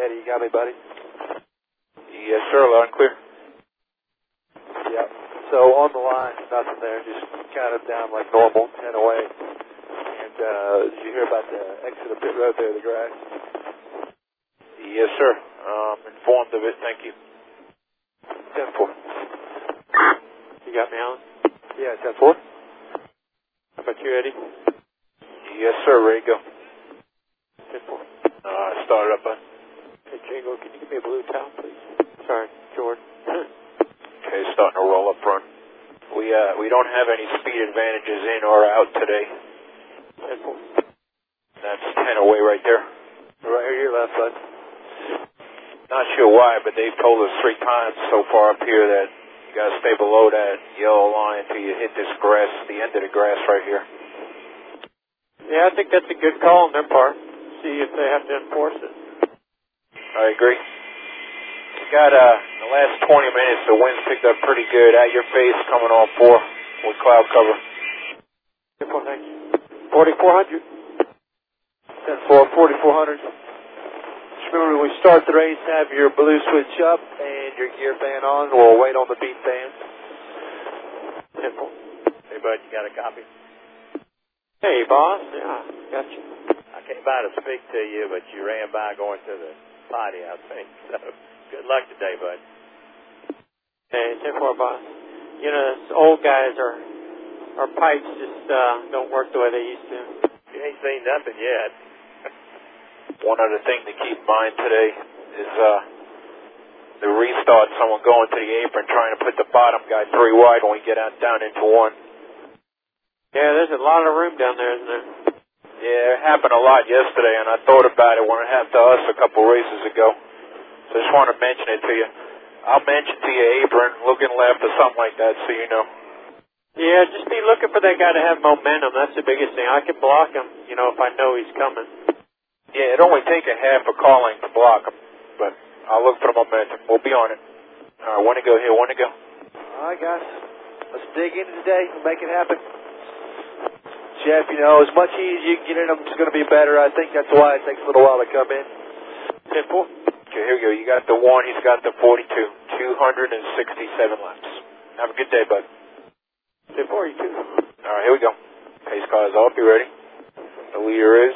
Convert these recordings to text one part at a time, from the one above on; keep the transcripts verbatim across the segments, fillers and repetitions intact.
Eddie, you got me, buddy? Yes, sir, loud and clear. Yep. So on the line, nothing there, just counted down like normal, ten away. And uh, did you hear about the exit of pit road there, the grass? Yes, sir. Um, informed of it, thank you. ten four. You got me, Alan? Yeah, ten four. How about you, Eddie? Yes, sir, ready to go. ten four. Uh, start it up, bud. Hey, Jingle, can you give me a blue towel, please? Sorry, Jordan. Okay, starting to roll up front. We, uh, we don't have any speed advantages in or out today. ten four. That's ten away right there. Right here, your left, bud. Not sure why, but they've told us three times so far up here that you gotta stay below that yellow line until you hit this grass, the end of the grass right here. Yeah, I think that's a good call on their part. See if they have to enforce it. I agree. We got, uh, the last twenty minutes, the wind's picked up pretty good. At your face, coming on four with cloud cover. ten four, thank you. forty-four hundred. ten four, forty-four hundred. Just remember, when we start the race, have your blue switch up and your gear fan on. We'll wait on the beat fan. ten four. Hey, bud, you got a copy? Hey, boss. Yeah, got you. I came by to speak to you, but you ran by going to the potty, I think. So, good luck today, bud. Hey, ten four, boss. You know, us old guys, are, our pipes just uh, don't work the way they used to. You ain't seen nothing yet. One other thing to keep in mind today is, uh, the restart, someone going to the apron trying to put the bottom guy three wide when we get out down into one. Yeah, there's a lot of room down there, isn't there? Yeah, it happened a lot yesterday, and I thought about it when it happened to us a couple races ago. So I just want to mention it to you. I'll mention to you apron, looking left or something like that, so you know. Yeah, just be looking for that guy to have momentum. That's the biggest thing. I can block him, you know, if I know he's coming. Yeah, it'd only take a half a calling to block him, but I'll look for the momentum. We'll be on it. All right, want to go here, want to go. All right, guys. Let's dig in today and make it happen. Jeff, you know, as much ease you can get in them, it's going to be better. I think that's why it takes a little while to come in. ten four. Okay, here we go. You got the one, he's got the forty-two. two hundred sixty-seven laps. Have a good day, bud. ten forty-two. All right, here we go. Pace cars off. You ready? The leader is...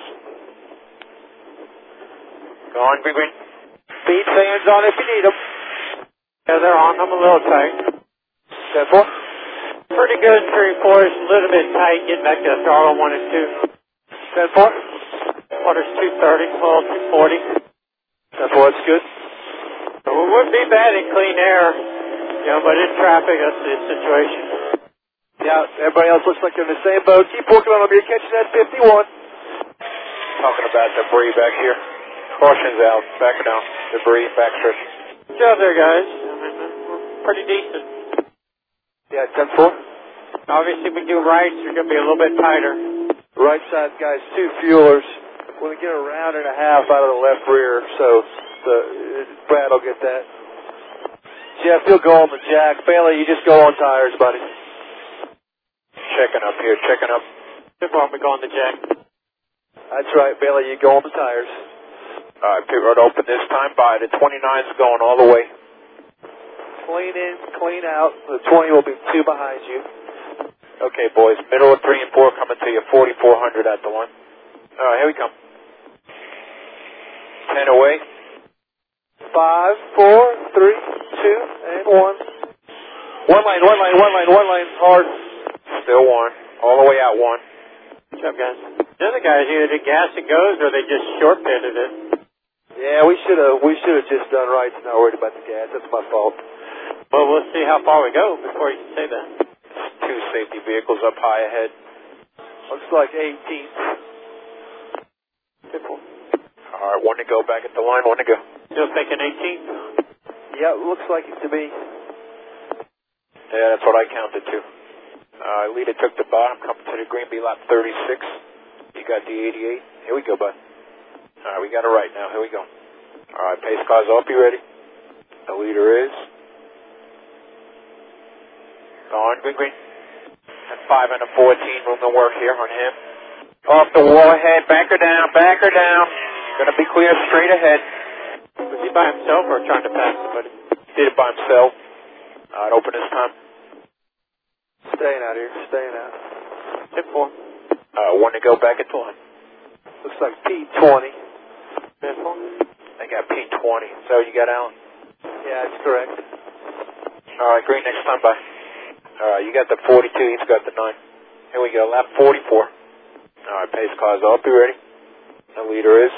Go on, green, green. Beat fans on if you need them. Yeah, they're on. I'm a little tight. ten four. Pretty good, three, four. It's a little bit tight getting back to throttle one and two. ten four. Water's two thirty, well, two forty. ten four, that's good. So it wouldn't be bad in clean air, you know, but in traffic, that's the situation. Yeah, everybody else looks like they're in the same boat. Keep working on them. You're catching that fifty-one. Talking about debris back here. Caution's out. Back it down. Debris, backstretch. Good job there, guys. I mean, we're pretty decent. Yeah, ten four. Obviously, we do rights, you're going to be a little bit tighter. Right side, guys, two fuelers. We're going to get a round and a half out of the left rear, so the, Brad will get that. Jeff, you'll go on the jack. Bailey, you just go on tires, buddy. Checking up here, checking up. Good one, we go on the jack. That's right, Bailey, you go on the tires. All right, pit road open this time by. The twenty-nine's going all the way. Clean in, clean out. The twenty will be two behind you. Okay, boys. Middle of three and four coming to you. forty-four hundred at the one. All right, here we come. ten away. Five, four, three, two, and one. One lane, one lane, one lane, one lane. Hard. Still one. All the way out one. Good job, guys. The other guys either did gas and goes or they just short pitted it. Yeah, we should have we should have just done right and not worried about the gas. That's my fault. Well, we'll see how far we go before you can say that. Two safety vehicles up high ahead. Looks like eighteenth. Simple. All right, one to go. Back at the line. One to go. Still thinking eighteenth? Yeah, it looks like it to me. Yeah, that's what I counted too. Uh, leader took the bottom, coming to the green, be lap thirty-six. You got the eighty-eight. Here we go, bud. All right, we got it right now. Here we go. All right, pace cars off. You ready? The leader is... On, green, green. And five and a fourteen, room to work here on him. Off the wall ahead, back her down, back her down. Gonna be clear straight ahead. it by himself or trying to pass somebody? Did it by himself. Uh, it opened this time. Staying out here, staying out. ten four. Uh, one to go back at the line. Looks like P twenty. ten four. I got P twenty. Is that what you got, Alan? Yeah, that's correct. All right, green next time by. All right, you got the forty-two, he's got the nine. Here we go, lap forty-four. All right, pace cars up, you ready? The leader is.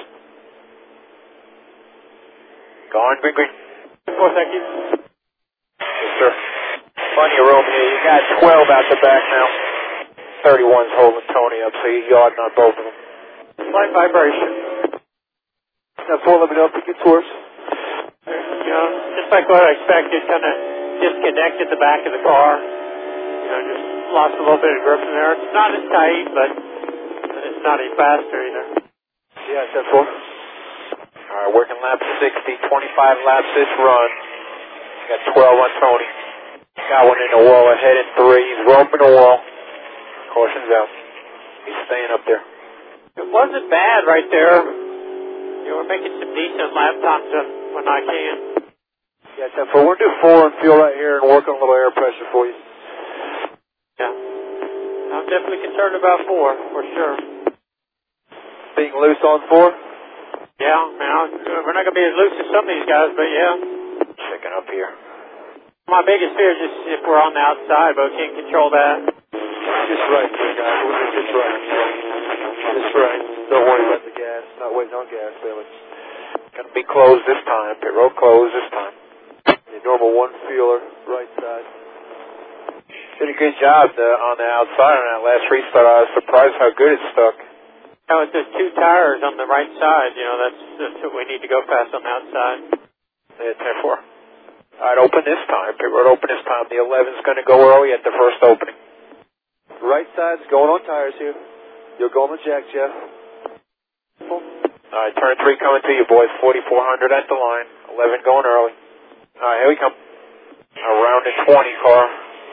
Go on, green, green. ten four, thank you. Yes, sir. Plenty of room here. You got twelve out the back now. thirty-one's holding Tony up, so you're yarding on both of them. Slight vibration. Now, four, let me know if it gets worse. You know, just like what I expected, kind of disconnected the back of the car. You know, just lost a little bit of grip in there. It's not as tight, but it's not any faster either. Yeah, ten four. All right, working lap sixty, twenty-five laps this run. You got twelve on Tony. Got one in the wall ahead in three. He's roping the wall. Caution's out. He's staying up there. It wasn't bad right there. You know, we're making some decent lap times when I can. Yeah, ten four. We're going to do four and fuel right here and work on a little air pressure for you. Yeah. I'm definitely concerned about four, for sure. Being loose on four? Yeah, man, we're not going to be as loose as some of these guys, but yeah. Checking up here. My biggest fear is just if we're on the outside, but we can't control that. Just right, guys. We're just right. Just right. Don't worry about the gas. Not waiting on gas, Billy. Gonna be closed this time. Pit road closed this time. The normal one fueler, right side. Did a good job the, on the outside on that last restart. I was surprised how good it stuck. Now, with the two tires on the right side, you know, that's, that's what we need to go past on the outside. Yeah, ten four. All right, open this time. Pit road open this time. The eleven's gonna go early at the first opening. Right side's going on tires here. You'll go on the jack, Jeff. All right, turn three coming to you, boys. forty-four hundred at the line. eleven going early. All right, here we come. Around the twenty car.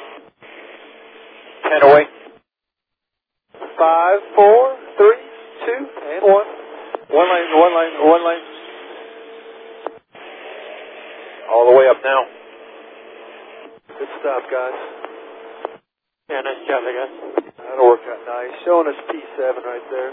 ten away. Five, four, three, two, and one. One lane, one lane, one lane. All the way up now. Good stop, guys. Yeah, nice job, I guess. That'll work out nice. Showing us P seven right there.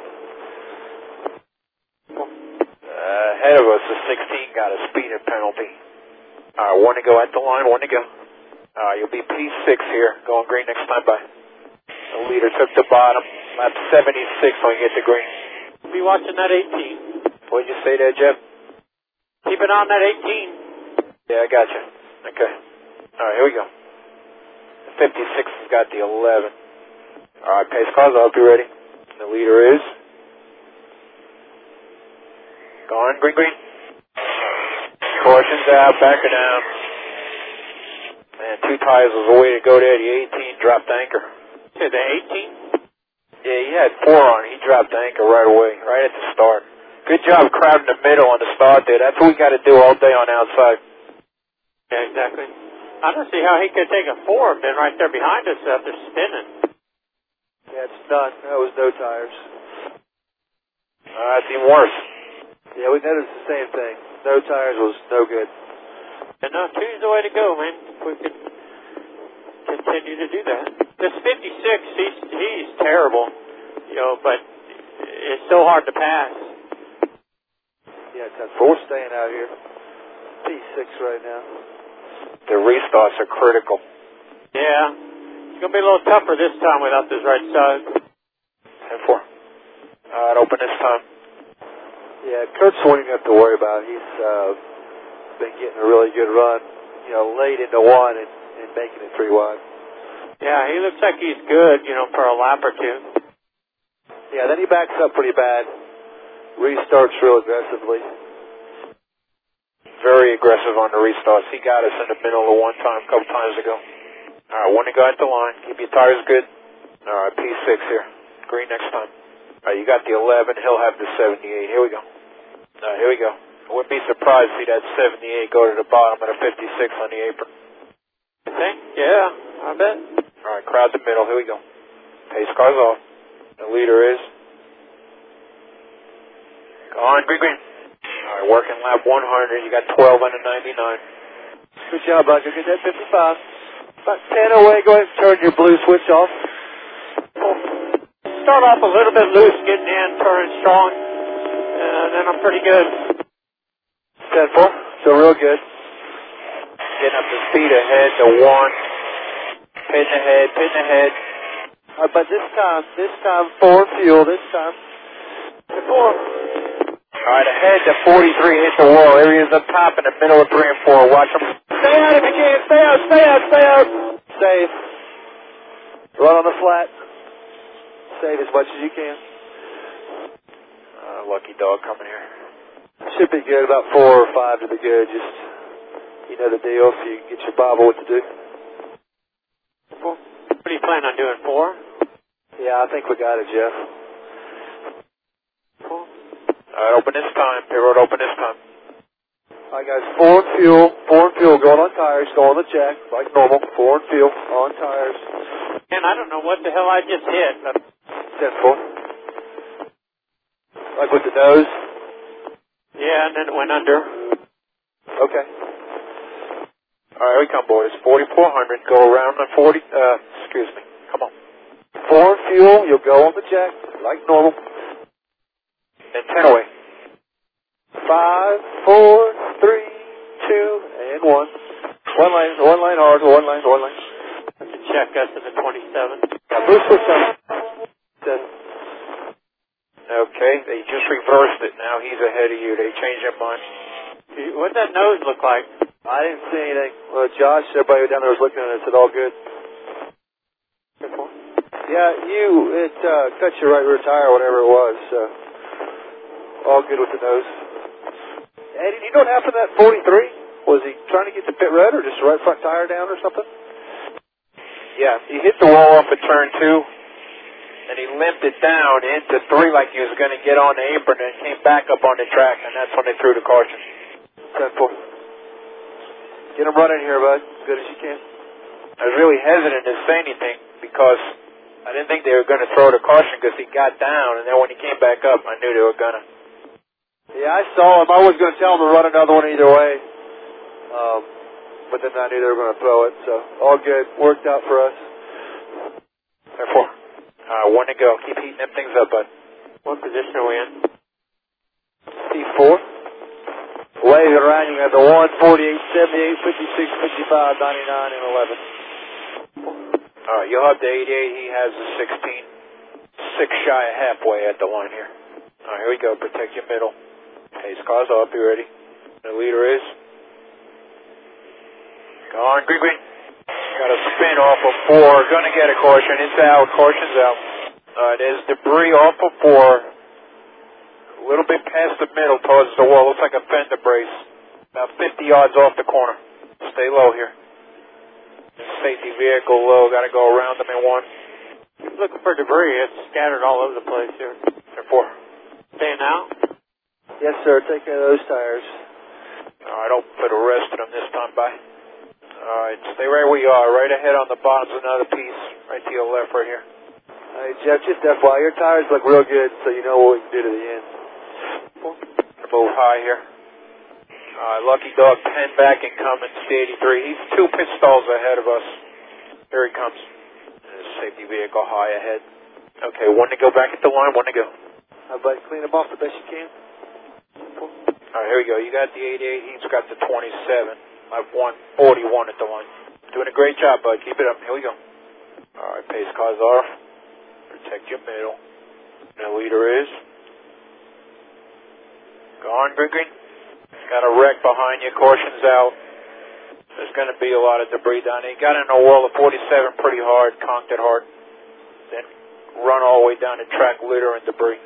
Uh, ahead of us, the sixteen got a speeding penalty. All right, one to go at the line, one to go. All right, you'll be P six here, going green next time by. The leader took the bottom, lap seventy-six when you get to green. We'll be watching that eighteen. What'd you say there, Jeff? Keep it on that eighteen. Yeah, I got you. Okay. All right, here we go. The fifty-six has got the eleven. All right, pace cars up, you ready? The leader is... Go on, green, green. Caution's out, backer down. Man, two tires was the way to go there. The eighteen dropped anchor. To the eighteen? Yeah, he had four on. He dropped anchor right away, right at the start. Good job crowding the middle on the start there. That's what we got to do all day on the outside. Yeah, exactly. I don't see how he could take a four and been right there behind us after spinning. Yeah, it's done. That was no tires. Uh, it's even worse. Yeah, we noticed the same thing. No tires was no good. And now two's the way to go, man. If we could continue to do that. This fifty-six, he's, he's terrible, you know, but it's so hard to pass. Yeah, ten four staying out here. P six right now. The restarts are critical. Yeah. It's going to be a little tougher this time without this right side. ten four. All right, open this time. Yeah, Kurt's one you have to worry about. He's uh, been getting a really good run, you know, late into one and, and making it three wide. Yeah, he looks like he's good, you know, for a lap or two. Yeah, then he backs up pretty bad. Restarts real aggressively. Very aggressive on the restarts. He got us in the middle of one time, a couple times ago. All right, one to go at the line. Keep your tires good. All right, P six here. Green next time. All right, you got the eleven. He'll have the seventy-eight. Here we go. All right, here we go. I wouldn't be surprised to see that seventy-eight go to the bottom of the fifty-six on the apron. You think? Yeah, I bet. All right, crowd the middle. Here we go. Pace cars off. The leader is... Go on, green, green. All right, working lap one hundred. You got twelve and a ninety-nine. Good job, bud. Go get that fifty-five. About ten away. Go ahead and turn your blue switch off. Start off a little bit loose, getting in, turning strong, and then I'm pretty good. ten four. So real good. Getting up to speed ahead to one. Pitting ahead, pitting ahead. All right, but this time, this time, four fuel, this time. Four. All right, ahead to forty-three, hit the wall. Areas up top in the middle of three and four. Watch them. Stay out if you can. Stay out, stay out, stay out. Save. Run on the flat. Save as much as you can. Uh, lucky dog coming here. Should be good. About four or five to be good. Just, you know the deal, so you can get your Bible what to do. What do you plan on doing, four? Yeah, I think we got it, Jeff. Four. All right, open this time. Pit road open this time. All right, guys. Four and fuel. Four and fuel. Going on tires. Go on the jack like normal. Four and fuel on tires. And I don't know what the hell I just hit. But ten four. Like with the nose? yeah, and then it went under. Okay. All right, we come, boys. forty-four hundred. Go around the forty. Uh, excuse me. Come on. Four and fuel. You'll go on the jack like normal. And ten away. Five, four, three, two, and one. One lane, one lane hard, one lane, one lane. I have to check us in the twenty-seven. Now, Bruce, what's up? Ten. Okay, they just reversed it. Now he's ahead of you. They changed their mind. What'd that nose look like? I didn't see anything. Well, Josh, everybody down there was looking at it. Said all good. Yeah, you, it uh, cut your right rear tire, whatever it was. So all good with the nose. Eddie, do you know what happened to that forty-three? Was he trying to get the pit red or just the right front tire down or something? Yeah, he hit the wall off at turn two, and he limped it down into three like he was going to get on the apron, and came back up on the track, and that's when they threw the caution. ten four. Get him running here, bud. As good as you can. I was really hesitant to say anything because I didn't think they were going to throw the caution because he got down, and then when he came back up, I knew they were going to. Yeah, I saw him. I was going to tell him to run another one either way. Um, but then I knew they were going to throw it, so all good. Worked out for us. Therefore, uh, one to go. Keep heating them things up, bud. What position are we in? C four. Wave it around. You have the one, forty-eight, seventy-eight, fifty-six, fifty-five, ninety-nine, and eleven. All right, you'll have the eighty-eight. He has the sixteen. Six shy of halfway at the line here. All right, here we go. Protect your middle. Pace car's up. You ready? The leader is. Go on, green, green. Got a spin off of four. Gonna get a caution. It's out. Caution's out. All right, there's debris off of four. A little bit past the middle towards the wall. Looks like a fender brace. About fifty yards off the corner. Stay low here. Safety vehicle low. Got to go around them in one. Keep looking for debris. It's scattered all over the place here. Ten four. Staying out? Yes, sir. Take care of those tires. All right, don't put a rest in them this time, bye. All right, stay right where you are. Right ahead on the bottom's another piece. Right to your left right here. Hey, Jeff, just F Y I, your tires look real good, so you know what we can do to the end. Move high here. All right, Lucky Dog, ten back and coming, C eighty-three. He's two pit stalls ahead of us. Here he comes. His safety vehicle high ahead. Okay, one to go back at the line, one to go. How about you clean them off the best you can? All right, here we go. You got the eighty-eight. He's got the twenty-seven. I've won forty-one at the line. Doing a great job, bud. Keep it up. Here we go. All right, pace cars off. Protect your middle. The leader is. Go on, green, green. Got a wreck behind you. Caution's out. There's going to be a lot of debris down there. He got in a wall of forty-seven pretty hard, conked it hard. Then run all the way down the track, litter and debris.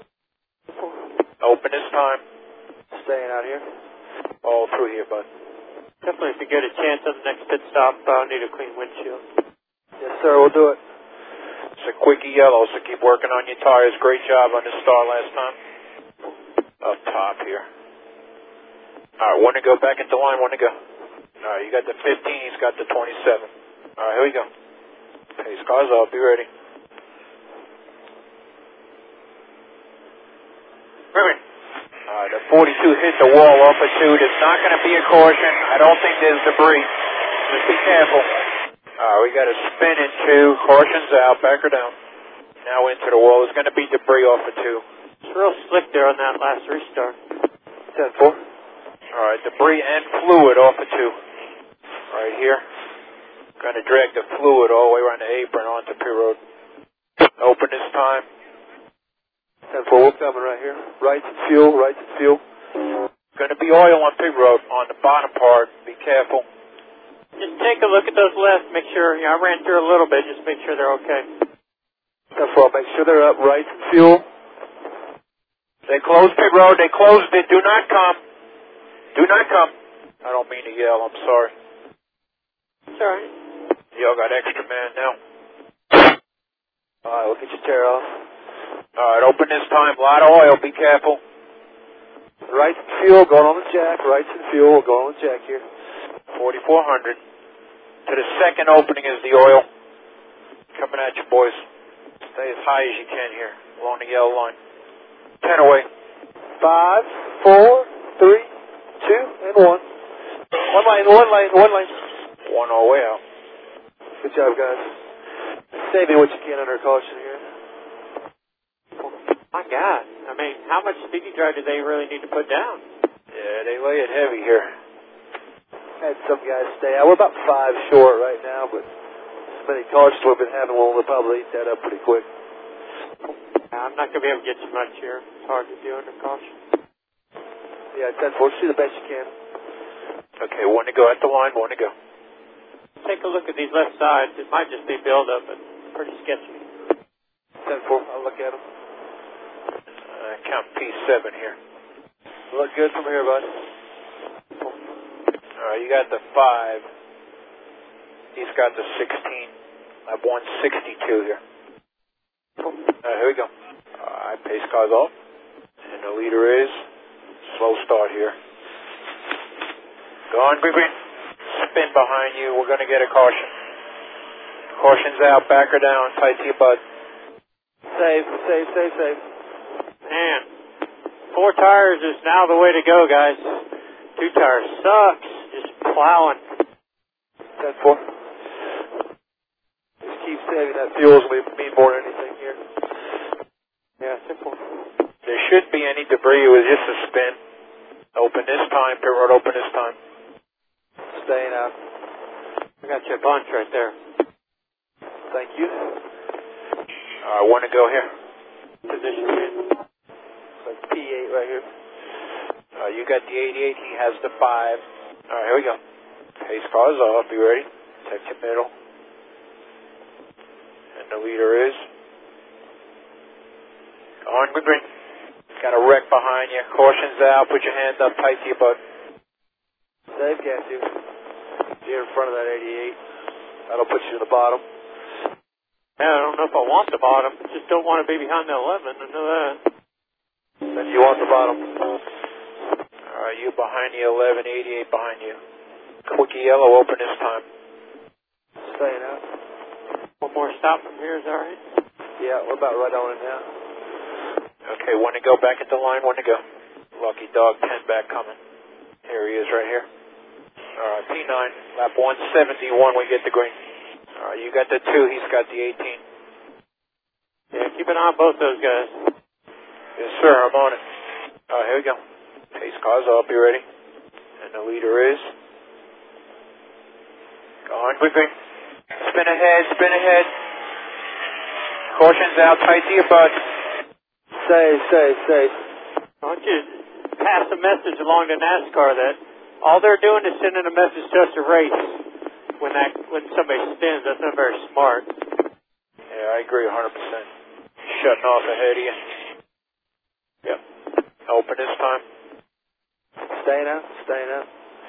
Open this time. Staying out here. All through here, bud. Definitely, if you get a chance on the next pit stop, I'll need a clean windshield. Yes, sir. We'll do it. It's a quickie yellow, so keep working on your tires. Great job on the start last time. Up top here. All right, one to go. Back at the line, one to go. All right, you got the fifteen. He's got the twenty-seven. All right, here we go. Pace car's up. Be ready. Ready. All right, the forty-two hit the wall off of two. There's not going to be a caution. I don't think there's debris. Just be careful. Uh, we got a spin in two. Caution's out. Back her down. Now into the wall. There's going to be debris off of two. It's real slick there on that last restart. ten four. All right, debris and fluid off of two. Right here. Going to drag the fluid all the way around the apron onto pit road. Open this time. ten four, we're coming right here. Right to fuel, right to fuel. Going to be oil on pit road on the bottom part. Be careful. Just take a look at those left. Make sure, you know, I ran through a little bit. Just make sure they're okay. ten four, make sure they're up. Right to fuel. They closed pit road. They closed it. Do not come. Do not come. I don't mean to yell. I'm sorry. It's all right. Y'all got extra man now. All right, we'll get your tear off. All right, open this time. A lot of oil. Be careful. Right to fuel, going on the jack. Right to fuel, going on the jack here. forty-four hundred. To the second opening is the oil. Coming at you, boys. Stay as high as you can here along the yellow line. ten away. Five, four, three, two, and one. One lane, one lane, one lane. One all the way out. Good job, guys. Saving what you can under caution here. My God. I mean, how much speedy drive do they really need to put down? Yeah, they lay it heavy here. Had some guys stay out. We're about five short right now, but as many cautions we've been having, we'll probably eat that up pretty quick. I'm not going to be able to get you much here. It's hard to do under caution. Yeah, ten four, do the best you can. Okay, one to go at the line, one to go. Take a look at these left sides. It might just be buildup, but pretty sketchy. ten four, I'll look at them. Uh, count P seven here. Look good from here, bud. All right, you got the five. He's got the sixteen. I have one sixty-two here. Uh, here we go. All right, pace car's off. And the leader is slow start here. Go on, green, green. Spin behind you. We're going to get a caution. Caution's out. Back her down. Tight to your butt. Save, save, save, save. Man, four tires is now the way to go, guys. Two tires sucks. Just plowing. ten four. Just keep saving that fuel. It's going to mean more than anything here. Yeah, simple. There shouldn't be any debris. It was just a spin. Open this time. Pit road open this time. Staying out. I got your bunch right there. Thank you. All right, one to go here. Position in. Like P eight right here. Uh, you got the eighty-eight. He has the five. All right, here we go. Pace car's off. Be ready. Check your middle. And the leader is on green, green. Got a wreck behind you. Caution's out. Put your hands up tight to your butt. Save gas you. You're in front of that eighty-eight. That'll put you to the bottom. Yeah, I don't know if I want the bottom. Just don't want to be behind the eleven. I know that. Then you want the bottom. All right, you behind the eleven, eighty-eight behind you. Quickie yellow open this time. Staying out. One more stop from here, is that right? Yeah, we're about right on it now. Okay, one to go. Back at the line. One to go. Lucky dog, ten back coming. Here he is right here. All right, P nine, lap one seventy-one, we get the green. All right, you got the two, he's got the eighteen. Yeah, keep an eye on both those guys. Yes, sir, I'm on it. All right, here we go. Pace car's up, you ready? And the leader is... Go on, green, green. Spin ahead, spin ahead. Caution's out, tight to your butt. Save, save, save. I want you to pass a message along to NASCAR that all they're doing is sending a message to us to race. When that when somebody spins, that's not very smart. Yeah, I agree one hundred percent. Shutting off ahead of you. Yep. Open this time. Staying out, staying out.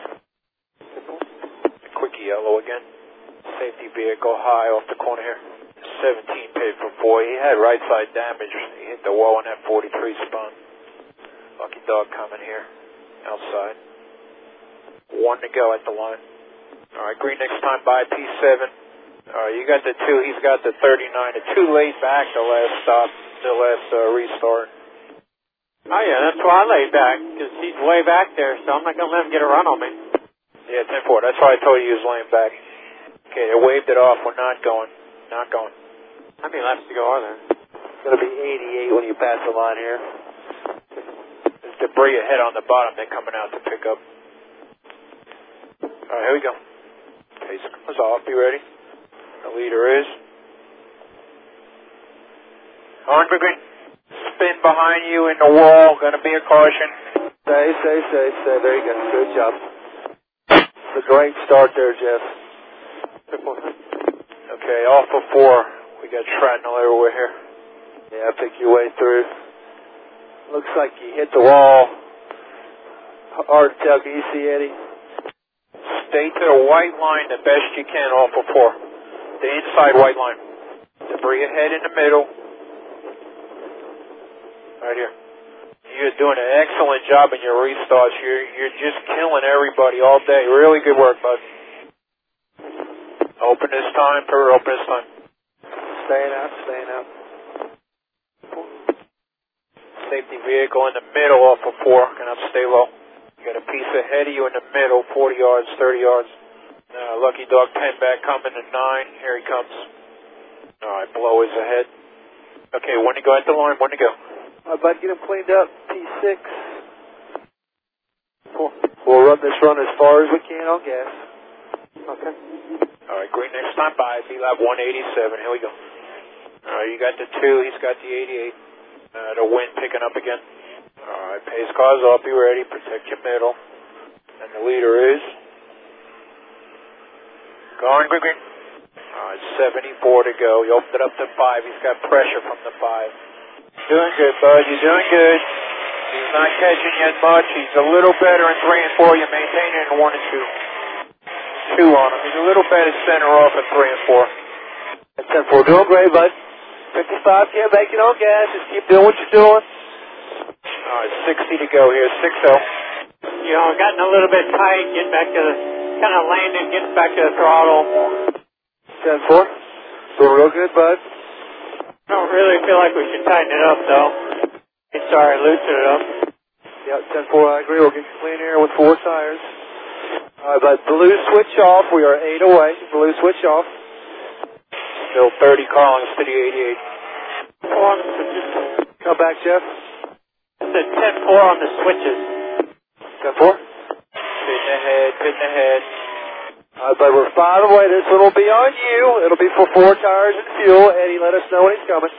Quickie yellow again. Safety vehicle high off the corner here. seventeen paid for four. He had right side damage. He hit the wall on that forty-three spot. Lucky dog coming here. Outside. One to go at the line. All right, green next time by P seven. All right, you got the two. He's got the thirty-nine. The two late back the last stop, the last uh, restart. Oh, yeah, that's why I laid back, because he's way back there, so I'm not going to let him get a run on me. Yeah, ten four. That's why I told you he was laying back. Okay, they waved it off. We're not going. Not going. How many laps to go are there? It's going to be eighty-eight when you pass the line here. There's debris ahead on the bottom they're coming out to pick up. All right, here we go. Pace comes off. Be ready. The leader is on the green. Spin behind you in the wall. Going to be a caution. Stay, stay, stay, stay. There you go. Good job. It's a great start there, Jeff. Okay, off of four. We got shrapnel everywhere here. Yeah, pick your way through. Looks like you hit the wall. Hard to tell. Can you see, Eddie? Stay to the white line the best you can off of four. The inside white line. Debris ahead in the middle. Right here. You're doing an excellent job in your restarts. You're, you're just killing everybody all day. Really good work, bud. Open this time, per open this time. Staying out, staying out. Safety vehicle in the middle off of four. Gonna have to stay low. You got a piece ahead of you in the middle, forty yards, thirty yards. Uh, Lucky Dog ten back coming to nine. Here he comes. Alright, below is ahead. Okay, when to go at the line, when to go. All right, bud, get him cleaned up. P six. Four. We'll run this run as far as we can on gas. Okay. Alright, green next time by. B-Lab one eighty-seven. Here we go. Alright, you got the two. He's got the eighty-eight. Uh, the wind picking up again. Alright, pace cars off. Be ready. Protect your middle. And the leader is going green, green. Alright, seventy-four to go. You opened it up to five. He's got pressure from the five. Doing good, bud. You're doing good. He's not catching yet much. He's a little better in three and four. You're maintaining in one and two. Two on him. He's a little better center off at three and four. That's ten four. Doing great, bud. fifty-five, yeah, make it on gas. Just keep doing what you're doing. Alright, sixty to go here. six oh. You know, gotten a little bit tight, getting back to the, kind of landing, getting back to the throttle. ten four. Doing real good, bud. I don't really feel like we should tighten it up, though. Sorry, loosen it up. Yep, ten four, I agree. We'll get you clean here with four tires. All right, bud. Blue switch off. We are eight away. Blue switch off. Still thirty Collins to the eighty-eight. Four on the switches. Come back, Jeff. I said ten four on the switches. ten four. Pitting ahead, pitting ahead. All right, bud. We're five away. This one will be on you. It'll be for four tires and fuel. Eddie, let us know when he's coming.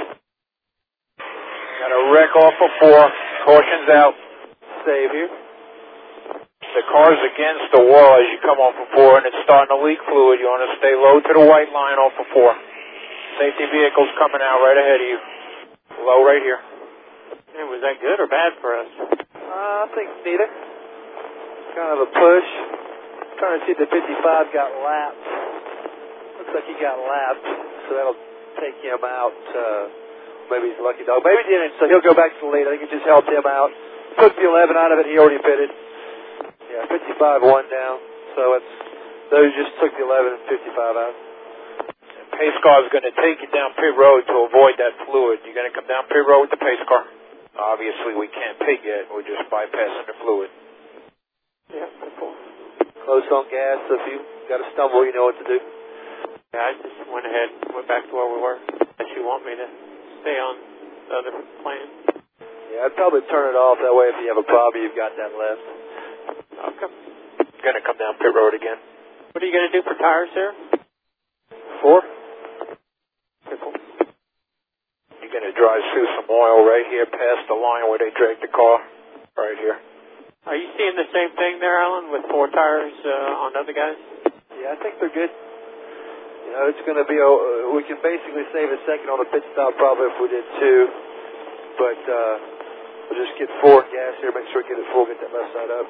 Got a wreck off of four. Caution's out. Save here. The car's against the wall as you come off of four, and it's starting to leak fluid. You want to stay low to the white line off of four. Safety vehicle's coming out right ahead of you. Low right here. Hey, was that good or bad for us? Uh, I think neither. Kind of a push. Trying to see if the fifty-five got lapped. Looks like he got lapped, so that'll take him out. Uh, maybe he's a lucky dog. Maybe he didn't, so he'll go back to the lead. I think it just helped him out. Took the eleven out of it. He already pitted. Yeah, fifty-five one down. So it's those just took the eleven and fifty-five out. Pace car is going to take you down pit road to avoid that fluid. You're going to come down pit road with the pace car. Obviously, we can't pit yet. We're just bypassing the fluid. Yeah, cool. Close on gas, so if you got to stumble, you know what to do. Yeah, I just went ahead and went back to where we were. Unless you want me to stay on the other plan. Yeah, I'd probably turn it off. That way, if you have a problem, you've got that left. Okay. Going to come down pit road again. What are you going to do for tires here? Four. Simple. You're going to drive through some oil right here past the line where they drag the car. Right here. Are you seeing the same thing there, Alan, with four tires uh, on other guys? Yeah, I think they're good. You know, it's going to be, a, uh, we can basically save a second on the pit stop probably if we did two. But uh, we'll just get four gas here, make sure we get it full, get that left side up.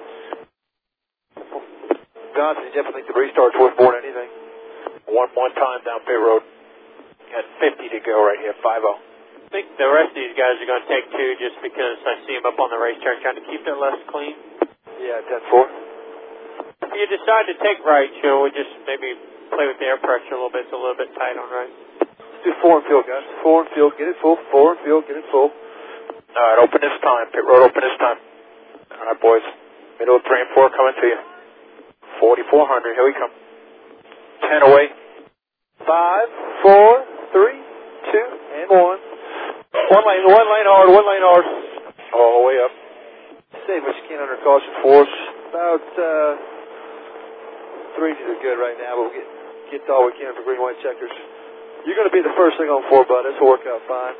Johnson, you definitely think the restart's worth more than anything. One one time down pit road. Got fifty to go right here, five oh. I think the rest of these guys are going to take two just because I see them up on the racetrack trying to keep it less clean. Yeah, ten four. If you decide to take right, Joe, we just maybe play with the air pressure a little bit. It's a little bit tight on right. Let's do four and fuel, guys. Four and fuel, get it full. Four and fuel, get it full. All right, open this time. Pit road open this time. All right, boys. Middle of three and four coming to you. forty-four hundred, here we come. ten away. Five, four, three, two, and one. One lane, one lane hard, one lane hard. All the way up. Save what you can under caution force. About uh, three is good right now, but we'll get, get all we can for green, white checkers. You're going to be the first thing on four, bud. This will work out fine.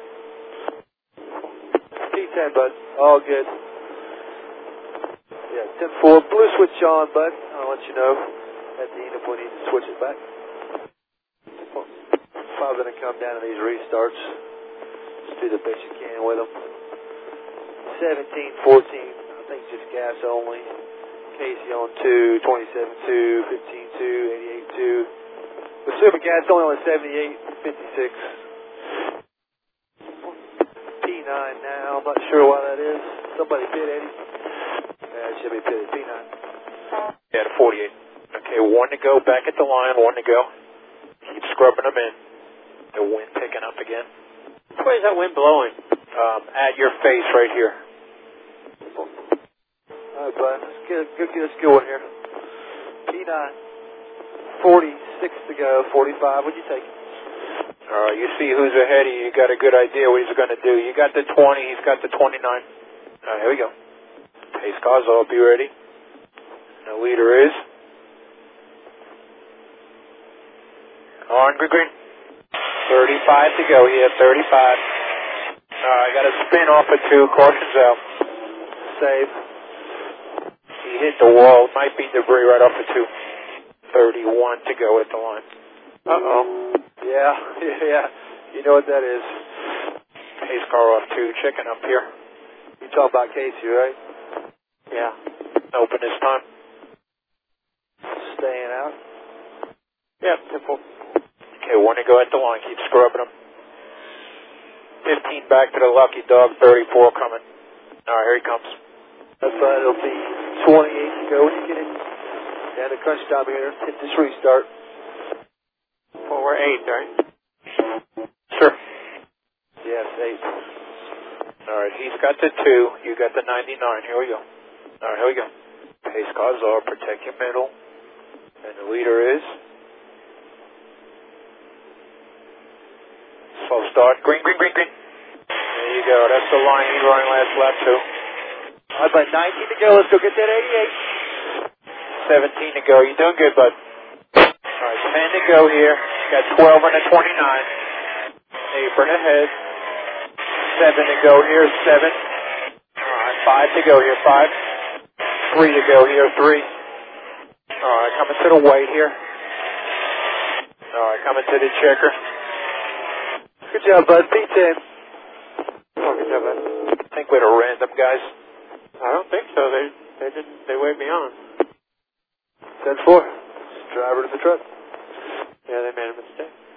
T ten, bud. All good. Yeah, ten four. Blue switch on, bud. I'll let you know at the end if we need to switch it back. Probably going to come down to these restarts. Just do the best you can with them. seventeen fourteen. I think just gas only. Casey on two, twenty-seven two, fifteen two, eighty-eight two. Pacific gas only on seventy-eight fifty-six. P nine now. I'm not sure why that is. Somebody pit Eddie. Yeah, it should be pitted. P nine. Yeah, to forty-eight. Okay, one to go. Back at the line. One to go. Keep scrubbing them in. The wind picking up again. Where's that wind blowing? Um, at your face right here. All right, bud. Let's get, get, get us going here. P nine. forty-six to go. forty-five. What'd you take? All right, you see who's ahead of you. You got a good idea what he's going to do. You got the twenty. He's got the twenty-nine. All right, here we go. Pace car's up. You ready? The leader is on green, green. thirty-five to go here. thirty-five. All right, got a spin off of two. Caution's out. Save. He hit the wall. Might be debris right off of two. thirty-one to go at the line. Uh-oh. Yeah, yeah. You know what that is. Pace car off two. Checking up here. You talking about Casey, right? Yeah. Open this time. Staying out. Yep, simple. Okay, one to go at the line. Keep scrubbing them. fifteen back to the lucky dog. thirty-four coming. All right, here he comes. That's right. It'll be twenty-eight to go when you get it. Down to crunch time here. Hit this restart. Well, we're eight, right? Sure. Yes, eight. All right, he's got the two. You got the ninety-nine. Here we go. All right, here we go. Pace cars are. Protect your middle. And the leader is slow start. Green, green, green, green. There you go. That's the line he's running last lap too. All right, bud. nineteen to go. Let's go get that eighty-eight. seventeen to go. You're doing good, bud. All right, ten to go here. Got twelve and a twenty-nine. Apron ahead. seven to go here. seven. All right, five to go here. five. three to go here. three. All right, coming to the white here. All right, coming to the checker. Good job, bud. P ten. Oh, good job, bud. I think we're at random, guys. I don't think so. They they didn't. They waved me on. ten four. Driver to the truck. Yeah, they made a mistake.